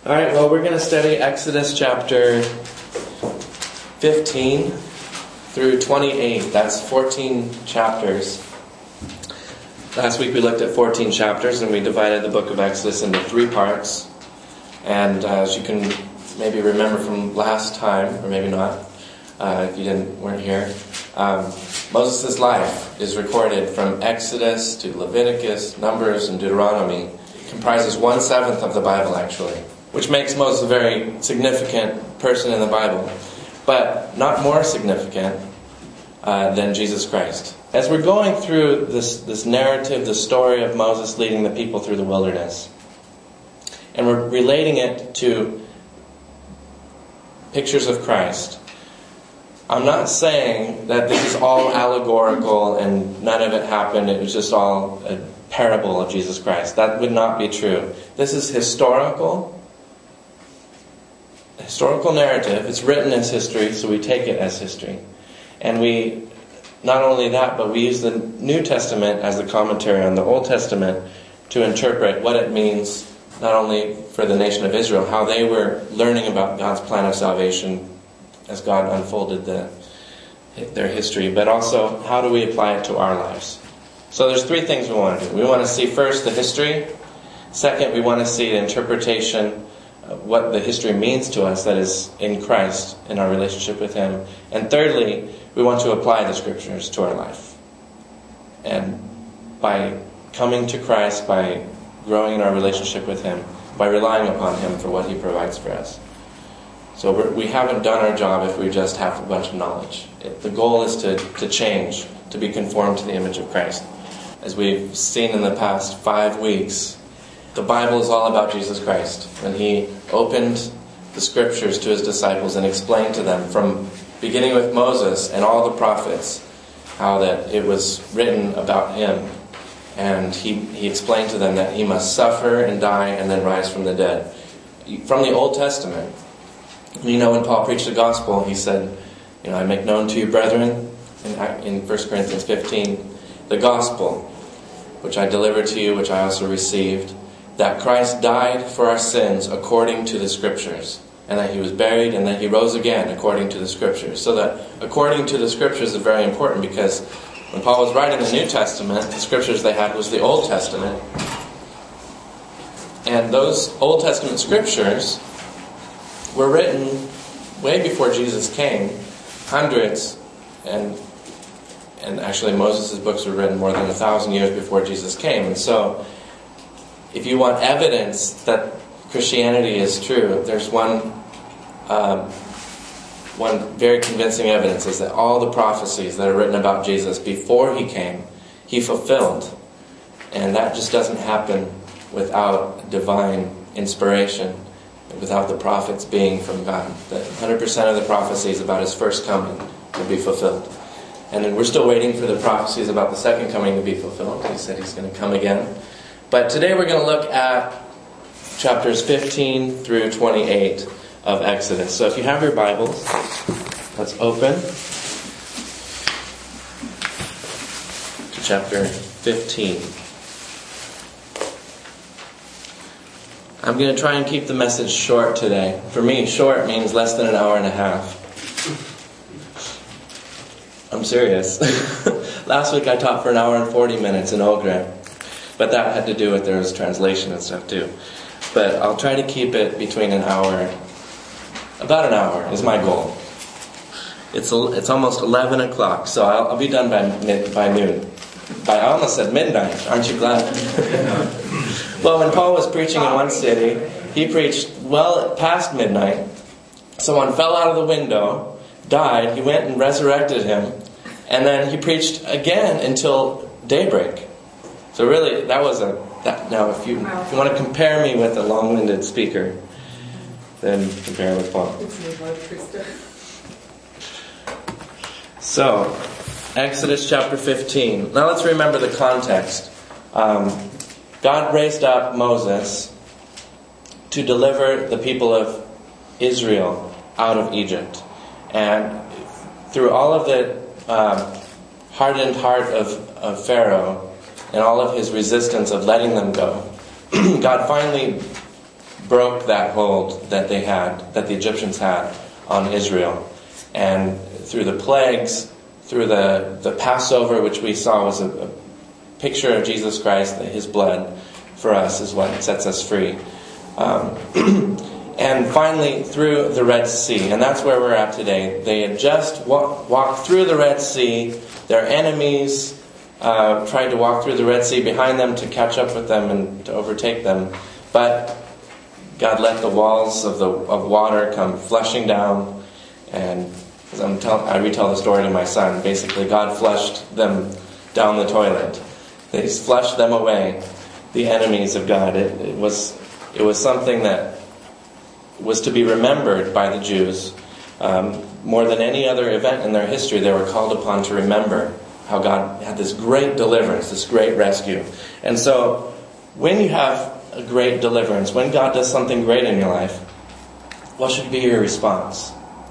Alright, well, we're going to study Exodus chapter 15 through 28. That's 14 chapters. Last week we looked at 14 chapters and we divided the book of Exodus into 3 parts. And as you can maybe remember from last time, or maybe not, if you weren't here, Moses' life is recorded from Exodus to Leviticus, Numbers, and Deuteronomy. It comprises 1/7 of the Bible, actually, which makes Moses a very significant person in the Bible, but not more significant than Jesus Christ. As we're going through this narrative, the story of Moses leading the people through the wilderness, and we're relating it to pictures of Christ, I'm not saying that this is all allegorical and none of it happened, it was just all a parable of Jesus Christ. That would not be true. This is historical narrative. It's written as history, so we take it as history. And we, not only that, but we use the New Testament as the commentary on the Old Testament to interpret what it means, not only for the nation of Israel, how they were learning about God's plan of salvation as God unfolded their history, but also how do we apply it to our lives. So there's 3 things we want to do. We want to see first the history. Second, we want to see the interpretation of what the history means to us, that is in Christ, in our relationship with Him. And thirdly, we want to apply the Scriptures to our life. And by coming to Christ, by growing in our relationship with Him, by relying upon Him for what He provides for us. So we haven't done our job if we just have a bunch of knowledge. The goal is to change, to be conformed to the image of Christ. As we've seen in the past 5 weeks, the Bible is all about Jesus Christ. When He opened the Scriptures to His disciples and explained to them, from beginning with Moses and all the prophets, how that it was written about Him. And He explained to them that He must suffer and die and then rise from the dead. From the Old Testament, when Paul preached the gospel, he said, I make known to you, brethren, in 1 Corinthians 15, the gospel, which I delivered to you, which I also received, that Christ died for our sins according to the Scriptures, and that He was buried, and that He rose again according to the Scriptures. So that according to the Scriptures is very important, because when Paul was writing the New Testament, the Scriptures they had was the Old Testament. And those Old Testament Scriptures were written way before Jesus came. Hundreds, and actually Moses' books were written more than 1,000 years before Jesus came. And so, if you want evidence that Christianity is true, there's one very convincing evidence, is that all the prophecies that are written about Jesus before He came, He fulfilled. And that just doesn't happen without divine inspiration, without the prophets being from God. That 100% of the prophecies about His first coming will be fulfilled. And then we're still waiting for the prophecies about the second coming to be fulfilled. He said He's going to come again. But today we're going to look at chapters 15 through 28 of Exodus. So if you have your Bibles, let's open to chapter 15. I'm going to try and keep the message short today. For me, short means less than an hour and a half. I'm serious. Last week I taught for an hour and 40 minutes in Ogre. But that had to do with there was translation and stuff too. But I'll try to keep it between an hour. About an hour is my goal. It's almost 11 o'clock, so I'll be done by noon. I almost said midnight. Aren't you glad? Well, when Paul was preaching in one city, he preached well past midnight. Someone fell out of the window, died, he went and resurrected him, and then he preached again until daybreak. So really, that was now if you want to compare me with a long-winded speaker, then compare with Paul. So, Exodus chapter 15. Now let's remember the context. God raised up Moses to deliver the people of Israel out of Egypt. And through all of the hardened heart of Pharaoh and all of his resistance of letting them go, God finally broke that hold that they had, that the Egyptians had on Israel. And through the plagues, through the Passover, which we saw was a picture of Jesus Christ, that his blood for us is what sets us free. And finally, through the Red Sea. And that's where we're at today. They had just walked through the Red Sea. Their enemies tried to walk through the Red Sea behind them to catch up with them and to overtake them. But God let the walls of water come flushing down. And as I retell the story to my son, basically God flushed them down the toilet. They flushed them away, the enemies of God. It was something that was to be remembered by the Jews. More than any other event in their history, they were called upon to remember how God had this great deliverance, this great rescue. And so, when you have a great deliverance, when God does something great in your life, what should be your response?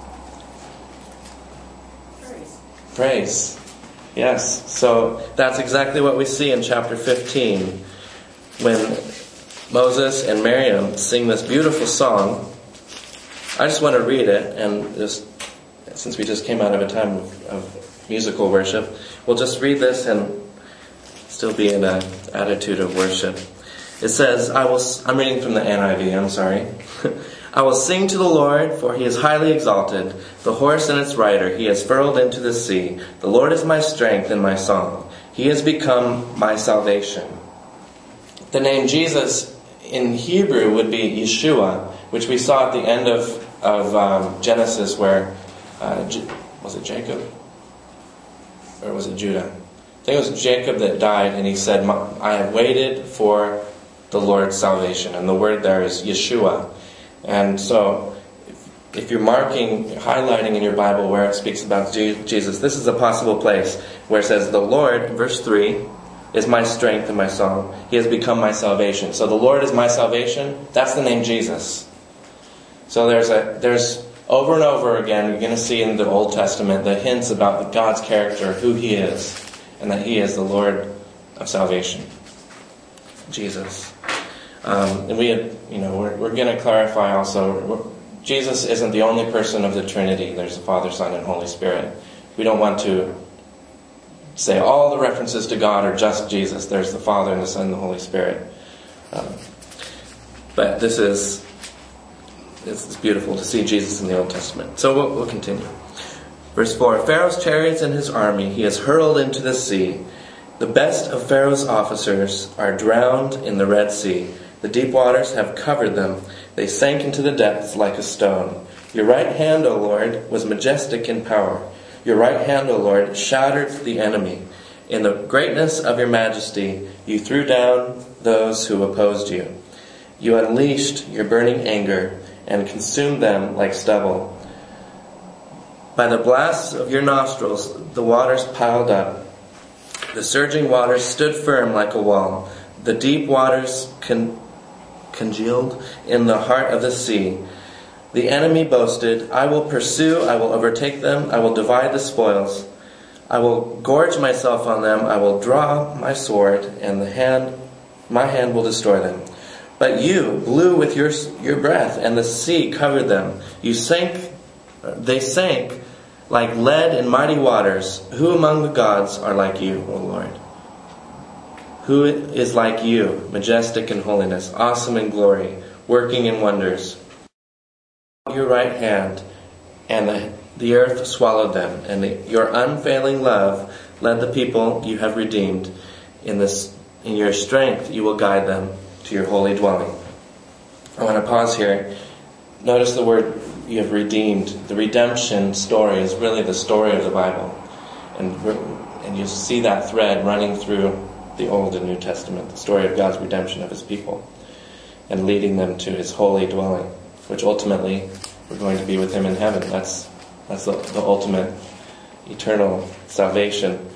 Praise. Yes. So that's exactly what we see in chapter 15 when Moses and Miriam sing this beautiful song. I just want to read it, and just since we just came out of a time of musical worship, we'll just read this and still be in an attitude of worship. It says, I'm reading from the NIV, I'm sorry. I will sing to the Lord, for he is highly exalted. The horse and its rider he has furled into the sea. The Lord is my strength and my song. He has become my salvation. The name Jesus in Hebrew would be Yeshua, which we saw at the end of Genesis where, was it Jacob? Or was it Judah? I think it was Jacob that died, and he said, I have waited for the Lord's salvation. And the word there is Yeshua. And so, if you're highlighting in your Bible where it speaks about Jesus, this is a possible place where it says, the Lord, verse 3, is my strength and my song. He has become my salvation. So the Lord is my salvation. That's the name Jesus. So there's over and over again, you're going to see in the Old Testament the hints about God's character, who he is, and that he is the Lord of salvation. Jesus. And we're going to clarify also, Jesus isn't the only person of the Trinity. There's the Father, Son, and Holy Spirit. We don't want to say all the references to God are just Jesus. There's the Father and the Son and the Holy Spirit. But it's beautiful to see Jesus in the Old Testament. So we'll continue. Verse 4, Pharaoh's chariots and his army he has hurled into the sea. The best of Pharaoh's officers are drowned in the Red Sea. The deep waters have covered them. They sank into the depths like a stone. Your right hand, O Lord, was majestic in power. Your right hand, O Lord, shattered the enemy. In the greatness of your majesty, you threw down those who opposed you. You unleashed your burning anger and consumed them like stubble. By the blasts of your nostrils, the waters piled up. The surging waters stood firm like a wall. The deep waters congealed in the heart of the sea. The enemy boasted, I will pursue, I will overtake them, I will divide the spoils. I will gorge myself on them, I will draw my sword, and my hand will destroy them. But you blew with your breath, and the sea covered them. They sank like lead in mighty waters. Who among the gods are like you, O Lord? Who is like you, majestic in holiness, awesome in glory, working in wonders? Your right hand, and the earth swallowed them, and your unfailing love led the people you have redeemed. In your strength you will guide them to your holy dwelling. I want to pause here. Notice the word you have redeemed. The redemption story is really the story of the Bible. And you see that thread running through the Old and New Testament, the story of God's redemption of his people and leading them to his holy dwelling, which ultimately we're going to be with him in heaven. That's the ultimate eternal salvation.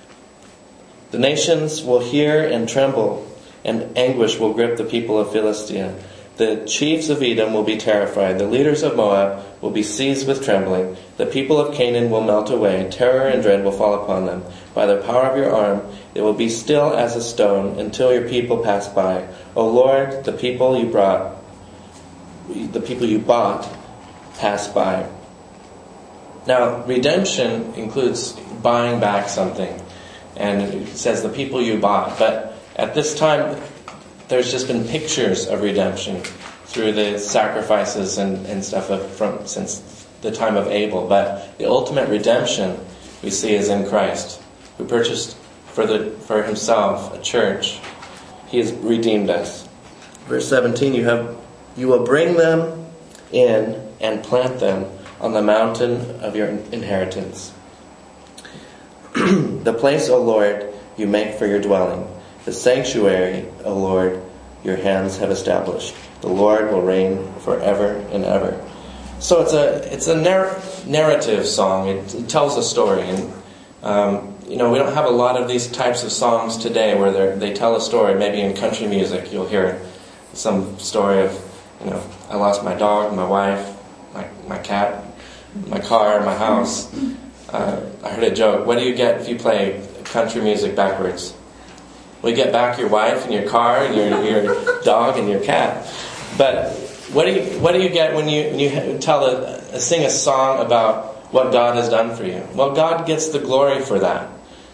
The nations will hear and tremble, and anguish will grip the people of Philistia. The chiefs of Edom will be terrified. The leaders of Moab will be seized with trembling. The people of Canaan will melt away. Terror and dread will fall upon them. By the power of your arm, they will be still as a stone until your people pass by. O Lord, the people you brought the people you bought pass by. Now, redemption includes buying back something. And it says the people you bought. But at this time, there's just been pictures of redemption through the sacrifices and stuff since the time of Abel. But the ultimate redemption we see is in Christ, who purchased for himself a church. He has redeemed us. Verse 17, you will bring them in and plant them on the mountain of your inheritance. The place, O Lord, you make for your dwelling. The sanctuary, O Lord, your hands have established. The Lord will reign forever and ever. So it's a narrative song. It tells a story. And we don't have a lot of these types of songs today where they tell a story. Maybe in country music you'll hear some story of, I lost my dog, my wife, my cat, my car, my house. I heard a joke. What do you get if you play country music backwards? Well, you get back your wife and your car and your dog and your cat. But what do you get when you sing a song about what God has done for you? Well, God gets the glory for that.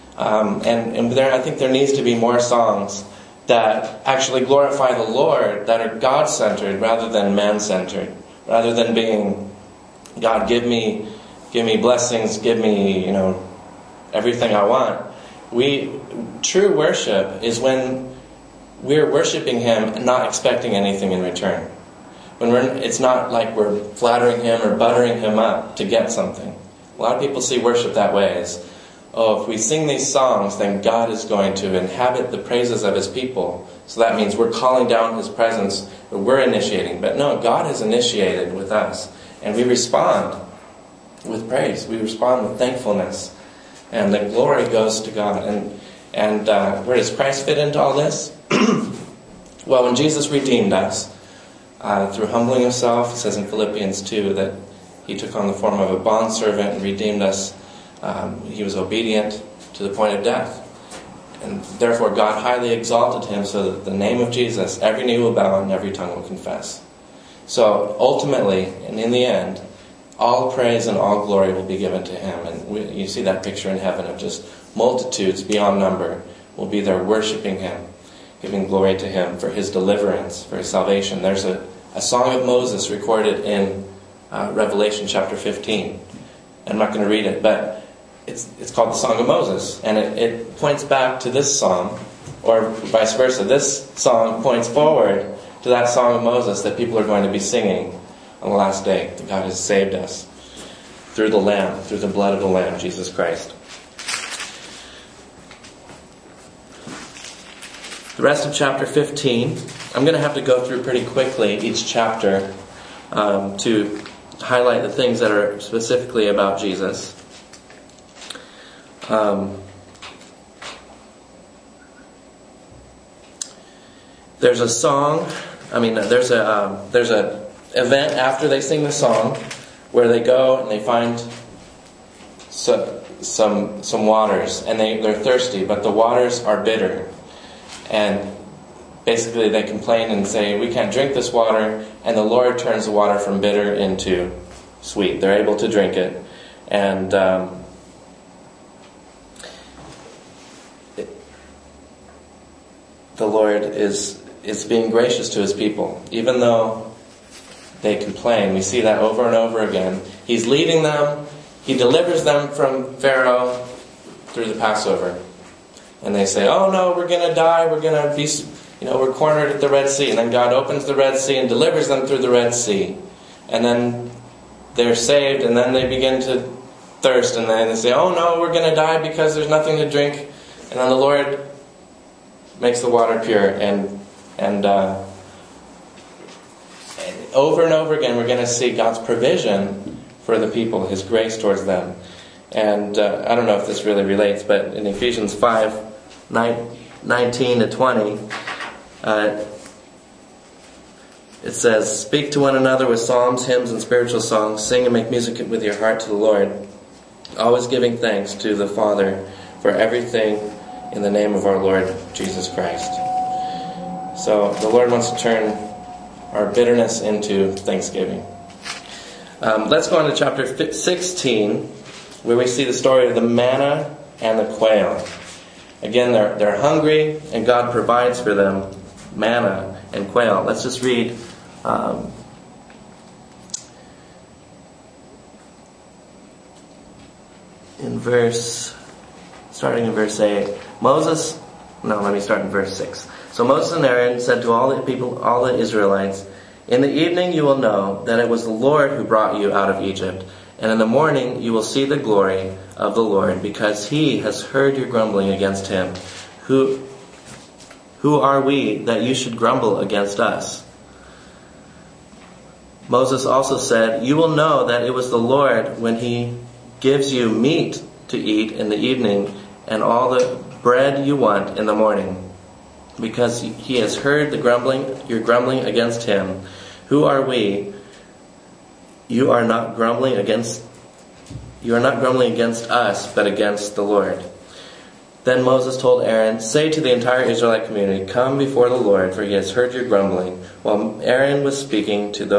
I think there needs to be more songs that actually glorify the Lord, that are God-centered rather than man-centered, rather than being, God, give me blessings, give me, everything I want. True worship is when we're worshiping Him and not expecting anything in return. It's not like we're flattering Him or buttering Him up to get something. A lot of people see worship that way as, if we sing these songs, then God is going to inhabit the praises of His people. So that means we're calling down His presence, or we're initiating. But no, God has initiated with us. And we respond with praise. We respond with thankfulness. And the glory goes to God. And where does Christ fit into all this? Well, when Jesus redeemed us, through humbling Himself, it says in Philippians 2 that He took on the form of a bondservant and redeemed us. He was obedient to the point of death. And therefore God highly exalted Him so that the name of Jesus, every knee will bow and every tongue will confess. So ultimately, and in the end, all praise and all glory will be given to Him. And you see that picture in heaven of just multitudes beyond number will be there worshiping Him, giving glory to Him for His deliverance, for His salvation. There's a song of Moses recorded in Revelation chapter 15. I'm not going to read it, but it's called the Song of Moses. And it points back to this song, or vice versa. This song points forward to that Song of Moses that people are going to be singing on the last day, that God has saved us through the Lamb, through the blood of the Lamb, Jesus Christ. The rest of chapter 15, I'm going to have to go through pretty quickly each chapter to highlight the things that are specifically about Jesus. There's a song. There's a event after they sing the song where they go and they find some waters, and they're thirsty, but the waters are bitter. And basically they complain and say, we can't drink this water, and the Lord turns the water from bitter into sweet. They're able to drink it. And the Lord is being gracious to His people. Even though they complain, we see that over and over again. He's leading them. He delivers them from Pharaoh through the Passover. And they say, oh no, we're going to die. We're going to be, we're cornered at the Red Sea. And then God opens the Red Sea and delivers them through the Red Sea. And then they're saved, and then they begin to thirst. And then they say, oh no, we're going to die because there's nothing to drink. And then the Lord makes the water pure. And over and over again, we're going to see God's provision for the people, His grace towards them. And I don't know if this really relates, but in Ephesians 5:19 to 20, it says, speak to one another with psalms, hymns, and spiritual songs. Sing and make music with your heart to the Lord, always giving thanks to the Father for everything in the name of our Lord Jesus Christ. So the Lord wants to turn our bitterness into thanksgiving. Let's go on to chapter 16, where we see the story of the manna and the quail. Again, they're hungry, and God provides for them manna and quail. Let's just read starting in verse 8. Let me start in verse 6. So Moses and Aaron said to all the people, all the Israelites, "In the evening you will know that it was the Lord who brought you out of Egypt. And in the morning you will see the glory of the Lord, because he has heard your grumbling against him. Who are we that you should grumble against us?" Moses also said, "You will know that it was the Lord when he gives you meat to eat in the evening and all the bread you want in the morning, because he has heard your grumbling against him. Who are we? You are not grumbling against us, but against the Lord." Then Moses told Aaron, "Say to the entire Israelite community, 'Come before the Lord, for he has heard your grumbling.'" While Aaron was speaking to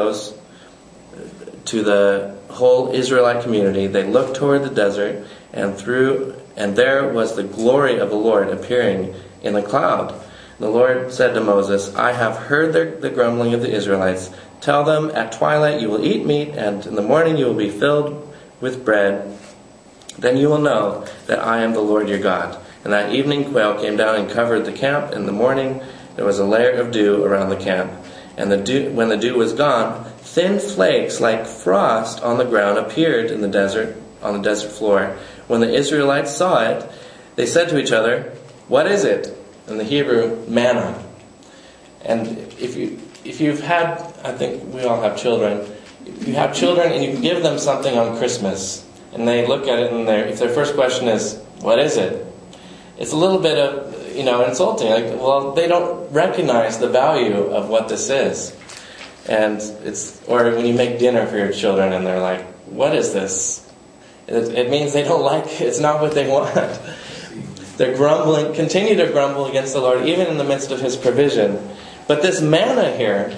the whole Israelite community, they looked toward the desert, and there was the glory of the Lord appearing in the cloud. The Lord said to Moses, "I have heard the grumbling of the Israelites. Tell them, at twilight you will eat meat, and in the morning you will be filled with bread. Then you will know that I am the Lord your God." And that evening quail came down and covered the camp. In the morning there was a layer of dew around the camp. And when the dew was gone, thin flakes like frost on the ground appeared on the desert floor. When the Israelites saw it, they said to each other, "What is it?" In the Hebrew, manna. And if you've had, I think we all have children. If you have children and you give them something on Christmas, and they look at it, and if their first question is, "What is it?" It's a little bit of, insulting. Well, they don't recognize the value of what this is. And or when you make dinner for your children and they're like, "What is this?" It means they don't like it. It's not what they want. They're grumbling, continue to grumble against the Lord, even in the midst of his provision. But this manna here,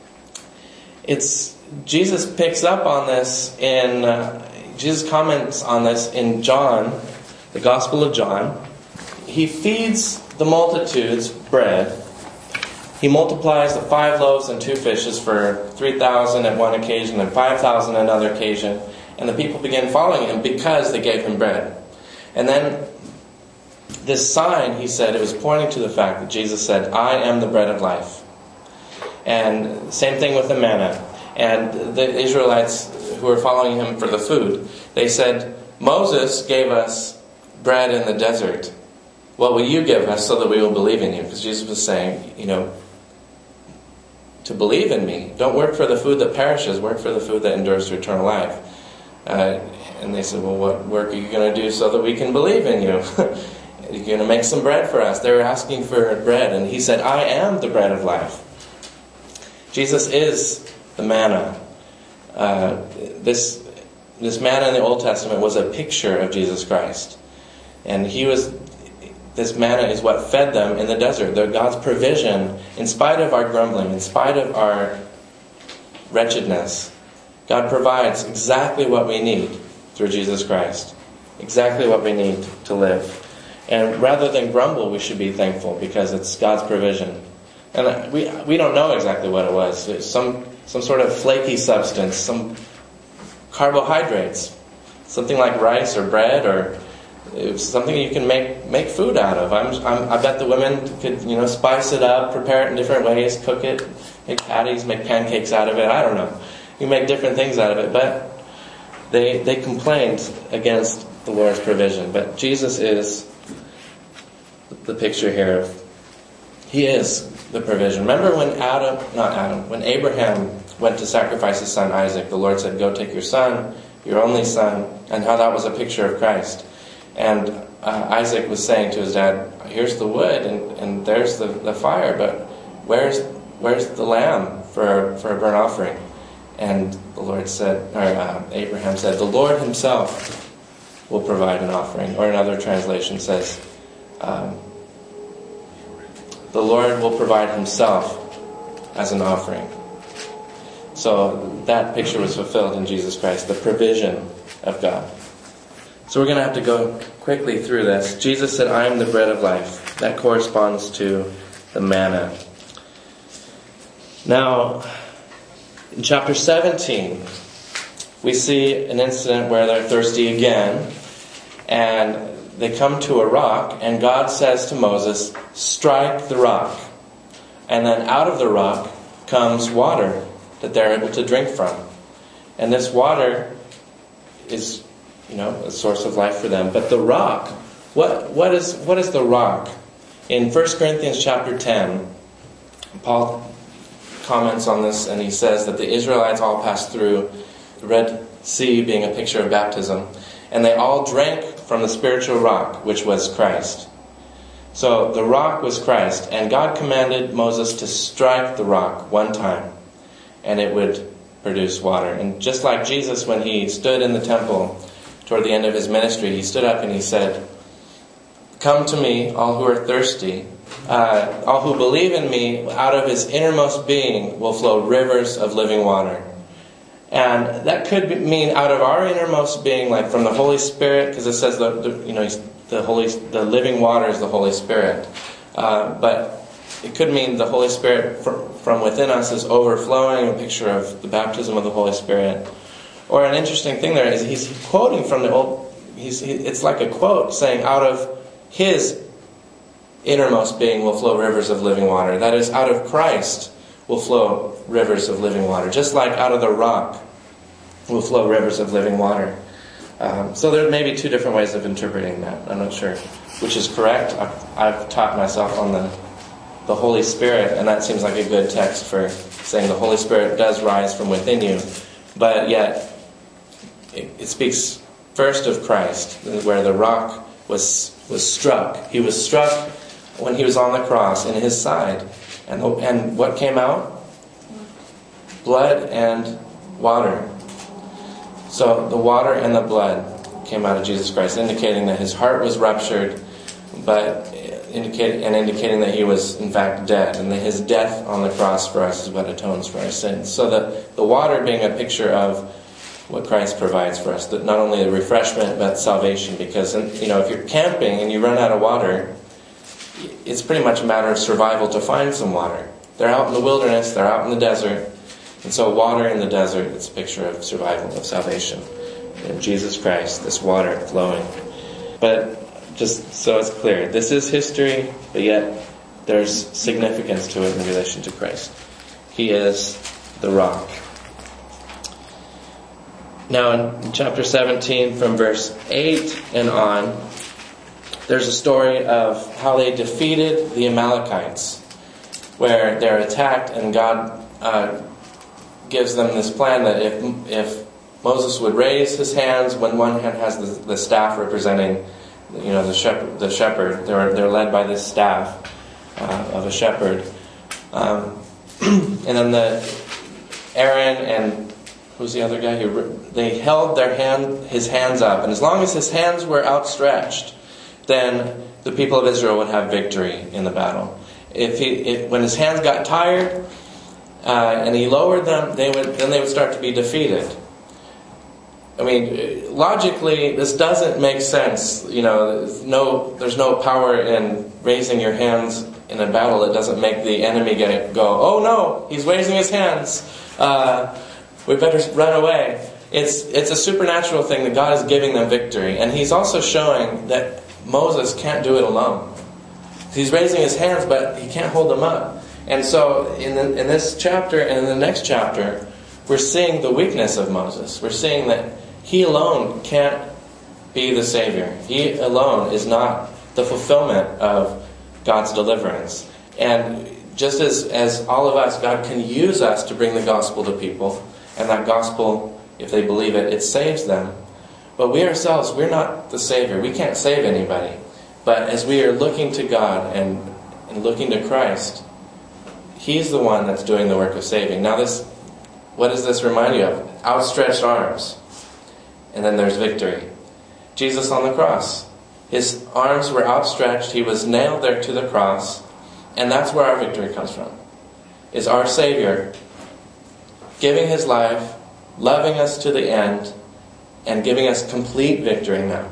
Jesus picks up on this Jesus comments on this in John, the Gospel of John. He feeds the multitudes bread. He multiplies the 5 loaves and 2 fishes for 3,000 at one occasion and 5,000 at another occasion. And the people began following him because they gave him bread. And then this sign, he said, it was pointing to the fact that Jesus said, "I am the bread of life." And same thing with the manna. And the Israelites who were following him for the food, they said, "Moses gave us bread in the desert. What will you give us so that we will believe in you?" Because Jesus was saying, to believe in me, don't work for the food that perishes, work for the food that endures to eternal life. And they said, "Well, what work are you going to do so that we can believe in you? You're going to make some bread for us." They were asking for bread, and he said, "I am the bread of life." Jesus is the manna. This manna in the Old Testament was a picture of Jesus Christ. And this manna is what fed them in the desert. They're God's provision, in spite of our grumbling, in spite of our wretchedness. God provides exactly what we need through Jesus Christ. Exactly what we need to live. And rather than grumble, we should be thankful because it's God's provision. And we don't know exactly what it was. It's some sort of flaky substance, some carbohydrates, something like rice or bread, or it's something you can make food out of. I bet the women could spice it up, prepare it in different ways, cook it, make patties, make pancakes out of it. I don't know. You make different things out of it, but they complained against the Lord's provision. But Jesus is the picture here of He is the provision. Remember when Abraham went to sacrifice his son Isaac, the Lord said, "Go take your son, your only son," and how that was a picture of Christ. And Isaac was saying to his dad, "Here's the wood and there's the fire, but where's the lamb for a burnt offering?" And the Lord said, Abraham said, "The Lord himself will provide an offering." Or another translation says, "The Lord will provide himself as an offering." So that picture was fulfilled in Jesus Christ, the provision of God. So we're going to have to go quickly through this. Jesus said, I am the bread of life. That corresponds to the manna. Now, in chapter 17, we see an incident where they're thirsty again, and they come to a rock, and God says to Moses, strike the rock. And then out of the rock comes water that they're able to drink from. And this water is, a source of life for them. But the rock, what is the rock? In 1 Corinthians chapter 10, Paul comments on this, and he says that the Israelites all passed through the Red Sea, being a picture of baptism, and they all drank from the spiritual rock, which was Christ. So the rock was Christ, and God commanded Moses to strike the rock one time, and it would produce water. And just like Jesus, when he stood in the temple toward the end of his ministry, he stood up and he said, come to me, all who are thirsty. All who believe in me, out of his innermost being will flow rivers of living water. And that could mean out of our innermost being, like from the Holy Spirit, because it says the living water is the Holy Spirit. But it could mean the Holy Spirit from within us is overflowing, a picture of the baptism of the Holy Spirit. Or an interesting thing there is he's quoting from the old. It's like a quote saying, out of his innermost being will flow rivers of living water. That is, out of Christ will flow rivers of living water. Just like out of the rock will flow rivers of living water. So there may be two different ways of interpreting that. I'm not sure which is correct. I've taught myself on the Holy Spirit, and that seems like a good text for saying the Holy Spirit does rise from within you. But yet, it speaks first of Christ, where the rock was struck. He was struck when he was on the cross in his side. And what came out? Blood and water. So the water and the blood came out of Jesus Christ, indicating that his heart was ruptured, but indicating that he was in fact dead, and that his death on the cross for us is what atones for our sins. So the water being a picture of what Christ provides for us, that not only the refreshment but salvation. Because if you're camping and you run out of water, it's pretty much a matter of survival to find some water. They're out in the wilderness, they're out in the desert, and so water in the desert, it's a picture of survival, of salvation. In Jesus Christ, this water flowing. But just so it's clear, this is history, but yet there's significance to it in relation to Christ. He is the rock. Now in chapter 17, from verse 8 and on, there's a story of how they defeated the Amalekites, where they're attacked, and God gives them this plan that if Moses would raise his hands, when one hand has the staff representing the shepherd, they're led by this staff of a shepherd, and then Aaron and who's the other guy? They held his hands up, and as long as his hands were outstretched, then the people of Israel would have victory in the battle. When his hands got tired and he lowered them, they would start to be defeated. I mean, logically, this doesn't make sense. There's no power in raising your hands in a battle that doesn't make the enemy go, oh no, he's raising his hands. We better run away. It's a supernatural thing that God is giving them victory. And he's also showing that Moses can't do it alone. He's raising his hands, but he can't hold them up. And so in this chapter and in the next chapter, we're seeing the weakness of Moses. We're seeing that he alone can't be the Savior. He alone is not the fulfillment of God's deliverance. And just as all of us, God can use us to bring the gospel to people, and that gospel, if they believe it, it saves them. But we ourselves, we're not the Savior. We can't save anybody. But as we are looking to God and looking to Christ, He's the one that's doing the work of saving. Now what does this remind you of? Outstretched arms. And then there's victory. Jesus on the cross. His arms were outstretched. He was nailed there to the cross. And that's where our victory comes from. Is our Savior giving his life, loving us to the end, and giving us complete victory now.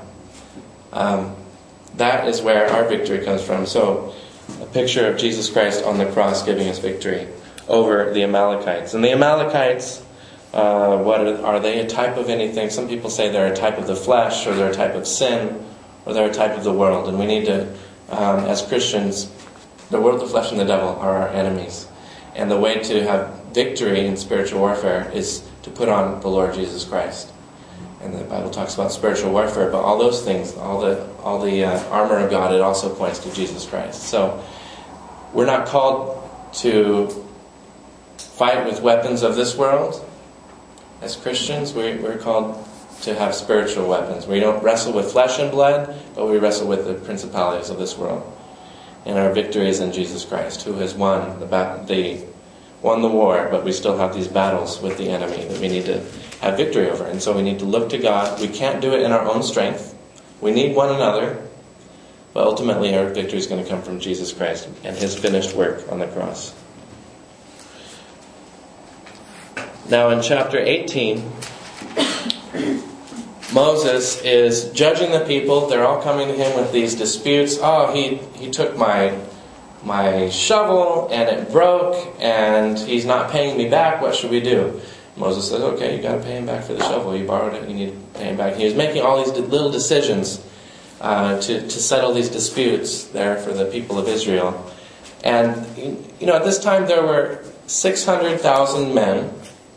That is where our victory comes from. So, a picture of Jesus Christ on the cross giving us victory over the Amalekites. And the Amalekites, are they a type of anything? Some people say they're a type of the flesh, or they're a type of sin, or they're a type of the world. And we need to, as Christians, the world, the flesh, and the devil are our enemies. And the way to have victory in spiritual warfare is to put on the Lord Jesus Christ. And the Bible talks about spiritual warfare, but all those things, all the armor of God, it also points to Jesus Christ. So we're not called to fight with weapons of this world. As Christians, we're called to have spiritual weapons. We don't wrestle with flesh and blood, but we wrestle with the principalities of this world. And our victory is in Jesus Christ, who has won the war, but we still have these battles with the enemy that we need to have victory over. And so we need to look to God. We can't do it in our own strength. We need one another. But ultimately our victory is going to come from Jesus Christ and his finished work on the cross. Now in chapter 18, Moses is judging the people. They're all coming to him with these disputes. Oh, he took my shovel and it broke and he's not paying me back. What should we do? Moses says, okay, you got to pay him back for the shovel. You borrowed it, you need to pay him back. He was making all these little decisions to settle these disputes there for the people of Israel. And, at this time there were 600,000 men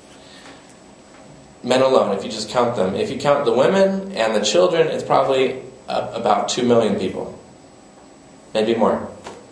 alone, if you just count them. If you count the women and the children, it's probably about 2 million people. Maybe more.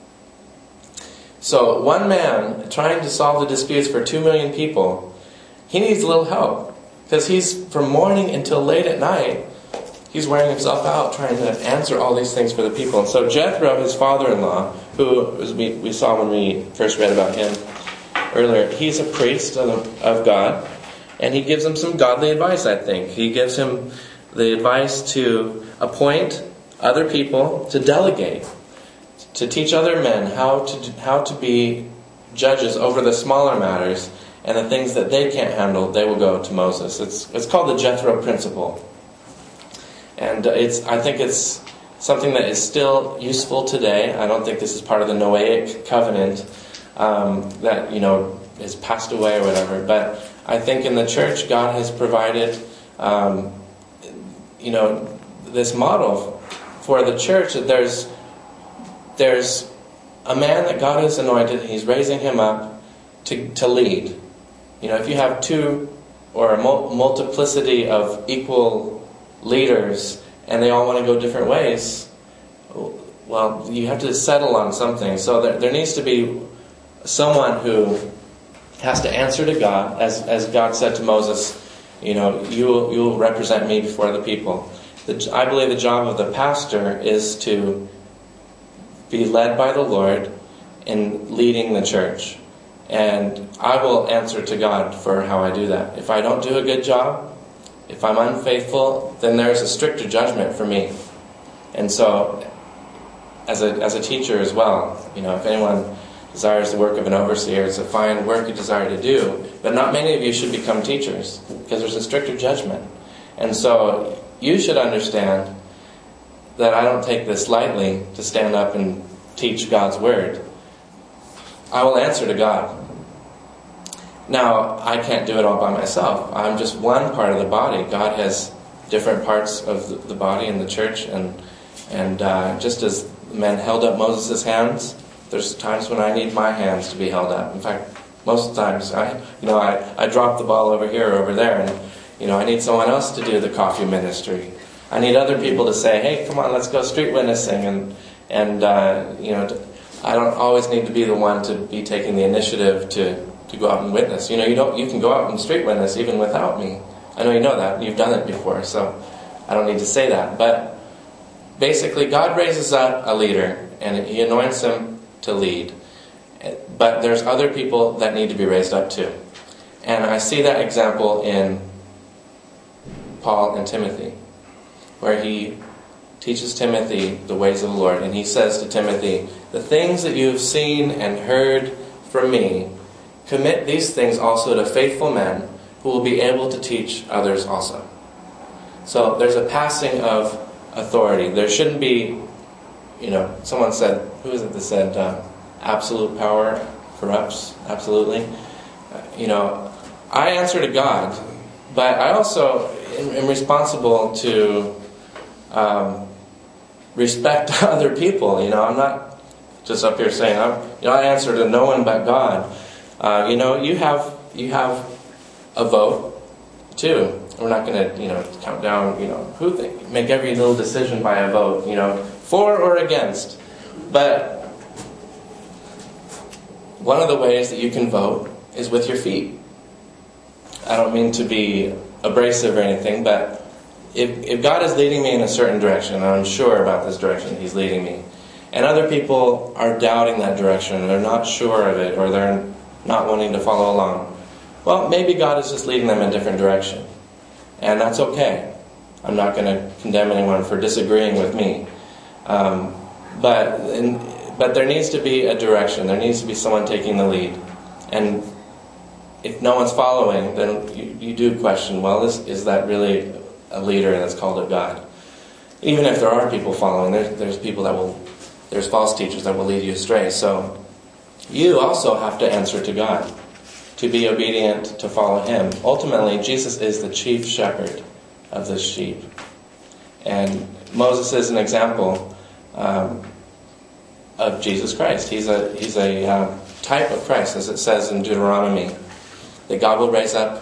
So one man trying to solve the disputes for 2 million people, he needs a little help. Because he's, from morning until late at night, he's wearing himself out trying to answer all these things for the people. And so Jethro, his father-in-law, who we saw when we first read about him earlier, he's a priest of God. And he gives him some godly advice, I think. He gives him the advice to appoint other people, to delegate, to teach other men how to be judges over the smaller matters, and the things that they can't handle, they will go to Moses. It's called the Jethro principle. And I think it's something that is still useful today. I don't think this is part of the Noahic covenant that, is passed away or whatever. But I think in the church, God has provided, this model for the church, that there's a man that God has anointed. He's raising him up to lead. If you have two or a multiplicity of equal leaders and they all want to go different ways, well, you have to settle on something. So there needs to be someone who has to answer to God, as God said to Moses, you will represent me before the people. I believe the job of the pastor is to be led by the Lord in leading the church. And I will answer to God for how I do that. If I don't do a good job, if I'm unfaithful, then there's a stricter judgment for me. And so, as a teacher as well, if anyone desires the work of an overseer, it's a fine work you desire to do, but not many of you should become teachers, because there's a stricter judgment. And so, you should understand that I don't take this lightly to stand up and teach God's word. I will answer to God. Now, I can't do it all by myself. I'm just one part of the body. God has different parts of the body in the church, and just as men held up Moses' hands, there's times when I need my hands to be held up. In fact, most of the times I drop the ball over here or over there, and I need someone else to do the coffee ministry. I need other people to say, "Hey, come on, let's go street witnessing," and I don't always need to be the one to be taking the initiative to go out and witness. You can go out and street witness even without me. I know you know that. You've done it before, so I don't need to say that. But basically, God raises up a leader, and He anoints him to lead. But there's other people that need to be raised up too. And I see that example in Paul and Timothy, where he teaches Timothy the ways of the Lord. And he says to Timothy, "The things that you have seen and heard from me, commit these things also to faithful men who will be able to teach others also. So there's a passing of authority. There shouldn't be, someone said, who is it that said, absolute power corrupts? Absolutely. I answer to God, but I also am responsible to respect other people. I'm not just up here saying, I answer to no one but God. You have a vote too. We're not going to, count down, make every little decision by a vote, for or against. But one of the ways that you can vote is with your feet. I don't mean to be abrasive or anything, but if God is leading me in a certain direction, and I'm sure about this direction He's leading me, and other people are doubting that direction, they're not sure of it, or they're not wanting to follow along, well, maybe God is just leading them in a different direction. And that's okay. I'm not going to condemn anyone for disagreeing with me. But there needs to be a direction. There needs to be someone taking the lead. And if no one's following, then you do question, well, is that really a leader that's called of God? Even if there are people following, there's people there's false teachers that will lead you astray. So you also have to answer to God, to be obedient, to follow Him. Ultimately, Jesus is the chief shepherd of the sheep. And Moses is an example of Jesus Christ. He's a type of Christ, as it says in Deuteronomy, that God will raise up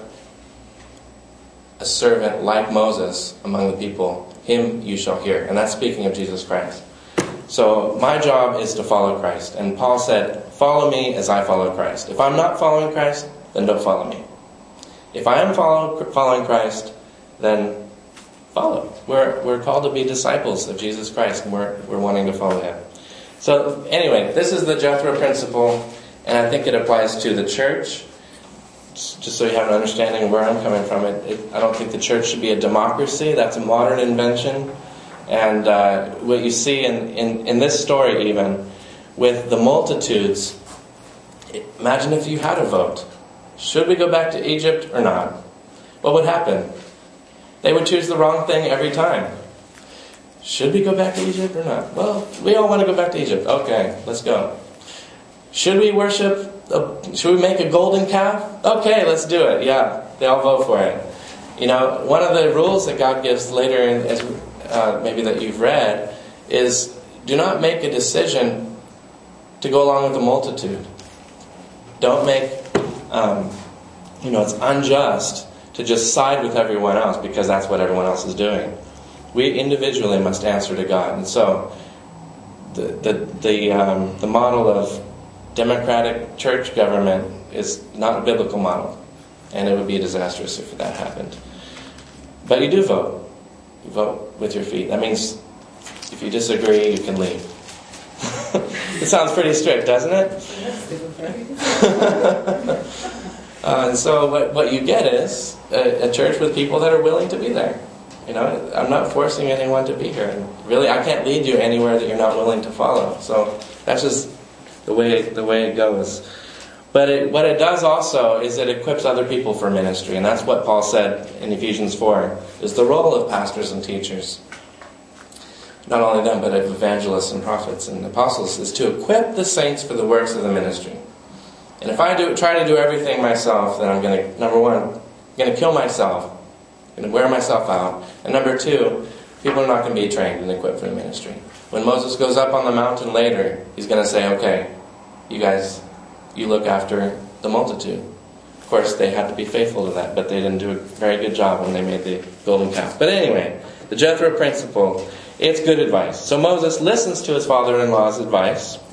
a servant like Moses among the people. Him you shall hear. And that's speaking of Jesus Christ. So my job is to follow Christ. And Paul said, follow me as I follow Christ. If I'm not following Christ, then don't follow me. If I am following Christ, then follow. We're called to be disciples of Jesus Christ, and we're wanting to follow Him. So anyway, this is the Jethro principle, and I think it applies to the church. Just so you have an understanding of where I'm coming from, I don't think the church should be a democracy. That's a modern invention. And what you see in this story even, with the multitudes, imagine if you had a vote. Should we go back to Egypt or not? What would happen? They would choose the wrong thing every time. Should we go back to Egypt or not? Well, we all want to go back to Egypt. Okay, let's go. Should we should we make a golden calf? Okay, let's do it. Yeah, they all vote for it. One of the rules that God gives later, as maybe that you've read, is do not make a decision to go along with the multitude. Don't make, it's unjust to just side with everyone else because that's what everyone else is doing. We individually must answer to God. And so the model of democratic church government is not a biblical model, and it would be disastrous if that happened. But you do vote. You vote with your feet. That means if you disagree, you can leave. It sounds pretty strict, doesn't it? And so what you get is a church with people that are willing to be there. I'm not forcing anyone to be here. And really, I can't lead you anywhere that you're not willing to follow. So that's just the way it goes. But what it does also is it equips other people for ministry. And that's what Paul said in Ephesians 4, is the role of pastors and teachers. Not only them, but of evangelists and prophets and apostles, is to equip the saints for the works of the ministry. And if I try to do everything myself, then I'm going to, number one, kill myself. I'm going to wear myself out. And number two, people are not going to be trained and equipped for the ministry. When Moses goes up on the mountain later, he's going to say, okay, you guys, you look after the multitude. Of course, they had to be faithful to that, but they didn't do a very good job when they made the golden calf. But anyway, the Jethro principle, it's good advice. So Moses listens to his father-in-law's advice,